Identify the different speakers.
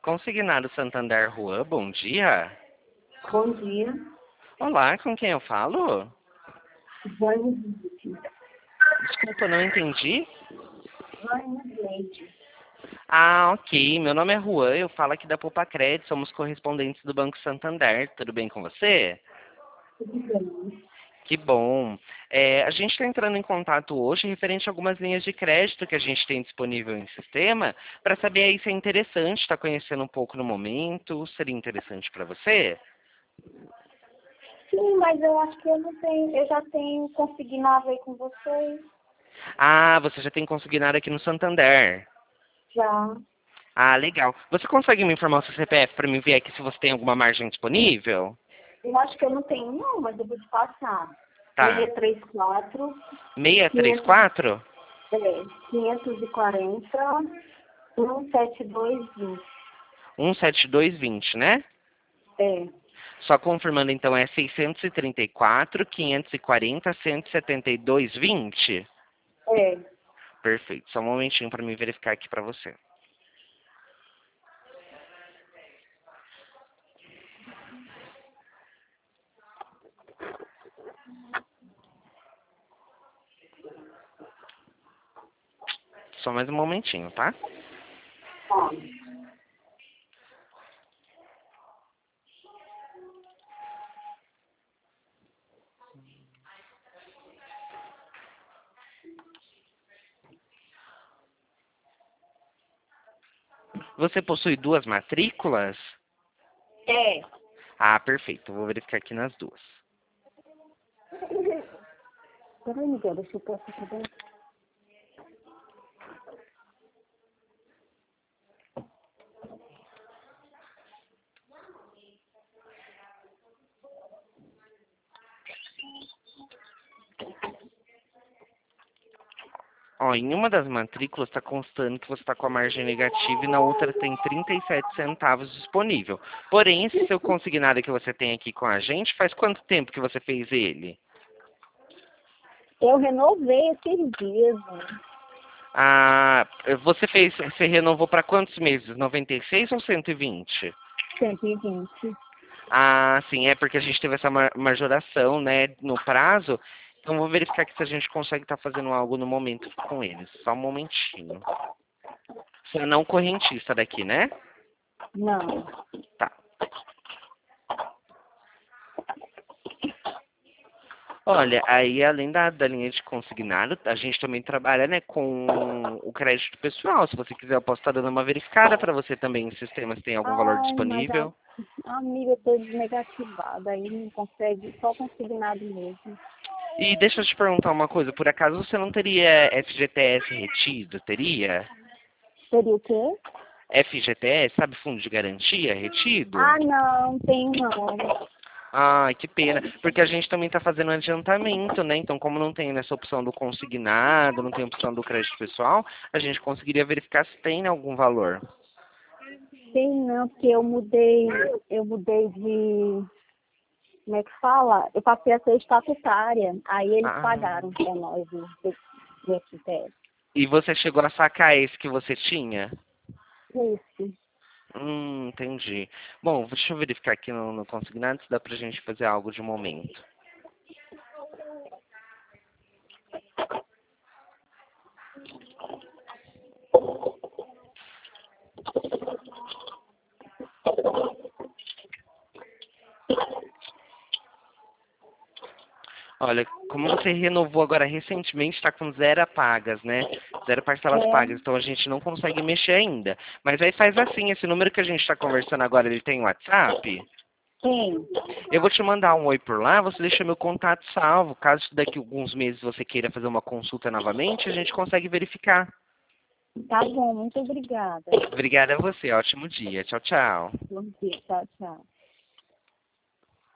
Speaker 1: Consignado Santander Juan, bom dia.
Speaker 2: Bom dia.
Speaker 1: Olá, com quem eu falo?
Speaker 2: Vânia
Speaker 1: Desculpa, não entendi.
Speaker 2: Leite.
Speaker 1: Ah, ok. Meu nome é Juan, eu falo aqui da Poupa Crédito, somos correspondentes do Banco Santander. Tudo bem com você?
Speaker 2: Tudo bem?
Speaker 1: Que bom. A gente está entrando em contato hoje referente a algumas linhas de crédito que a gente tem disponível em sistema, para saber aí se é interessante, está conhecendo um pouco no momento, seria interessante para você?
Speaker 2: Sim, mas eu acho que eu não tenho, eu já tenho consignado aí com vocês.
Speaker 1: Ah, você já tem consignado aqui no Santander.
Speaker 2: Já.
Speaker 1: Ah, legal. Você consegue me informar o seu CPF para me ver aqui se você tem alguma margem disponível?
Speaker 2: Eu acho que eu não tenho não, mas eu vou te passar.
Speaker 1: Tá.
Speaker 2: 634 500,
Speaker 1: 634?
Speaker 2: 540 17220.
Speaker 1: 17220, né?
Speaker 2: É,
Speaker 1: Só confirmando então, é 634, 540, 17220?
Speaker 2: é.
Speaker 1: Perfeito. Só um momentinho para me verificar aqui para você. Só mais um momentinho, tá?
Speaker 2: Ó,
Speaker 1: Você possui duas matrículas?
Speaker 2: é.
Speaker 1: Ah, perfeito. Vou verificar aqui nas duas.
Speaker 2: Peraí, Miguel, deixa eu pôr aqui dentro.
Speaker 1: Ó, em uma das matrículas está constando que você está com a margem negativa e na outra tem 37 centavos disponível. Porém, esse seu consignado que você tem aqui com a gente, faz quanto tempo que você fez ele?
Speaker 2: Eu renovei esses dias, né?
Speaker 1: Ah, você renovou para quantos meses? 96 ou 120?
Speaker 2: 120.
Speaker 1: Ah, sim, é porque a gente teve essa majoração, né, no prazo. Então, vou verificar aqui se a gente consegue estar fazendo algo no momento com eles. Só um momentinho. Você é não correntista daqui, né?
Speaker 2: Não.
Speaker 1: Tá. Olha, aí além da linha de consignado, a gente também trabalha, né, com o crédito pessoal. Se você quiser, eu posso estar dando uma verificada para você também em sistema se tem algum valor
Speaker 2: Ai, mas
Speaker 1: disponível.
Speaker 2: a amiga toda desnegativada, aí não consegue, só consignado mesmo.
Speaker 1: E deixa eu te perguntar uma coisa, por acaso você não teria FGTS retido? Teria?
Speaker 2: Seria o quê?
Speaker 1: FGTS, sabe, Fundo de Garantia retido?
Speaker 2: Ah, não, tem não.
Speaker 1: Ai, que pena, porque a gente também está fazendo adiantamento, né? Então, como não tem nessa opção do consignado, não tem opção do crédito pessoal, a gente conseguiria verificar se tem algum valor.
Speaker 2: Tem não, porque eu mudei de, como é que fala? Eu passei a ser estatutária, aí eles
Speaker 1: Ah.
Speaker 2: pagaram para nós o FTS.
Speaker 1: E você chegou a sacar esse que você tinha?
Speaker 2: Isso.
Speaker 1: Entendi. Bom, deixa eu verificar aqui no consignado se dá pra gente fazer algo de momento. Olha, como você renovou agora recentemente, está com zero pagas, né? Zero parcelas
Speaker 2: É,
Speaker 1: pagas, então a gente não consegue mexer ainda. Mas aí faz assim, esse número que a gente está conversando agora, ele tem WhatsApp?
Speaker 2: tem.
Speaker 1: Eu vou te mandar um oi por lá, você deixa meu contato salvo. Caso daqui a alguns meses você queira fazer uma consulta novamente, a gente consegue verificar.
Speaker 2: Tá bom, muito obrigada.
Speaker 1: Obrigada a você, ótimo dia. Tchau, tchau.
Speaker 2: Bom dia, tchau, tchau.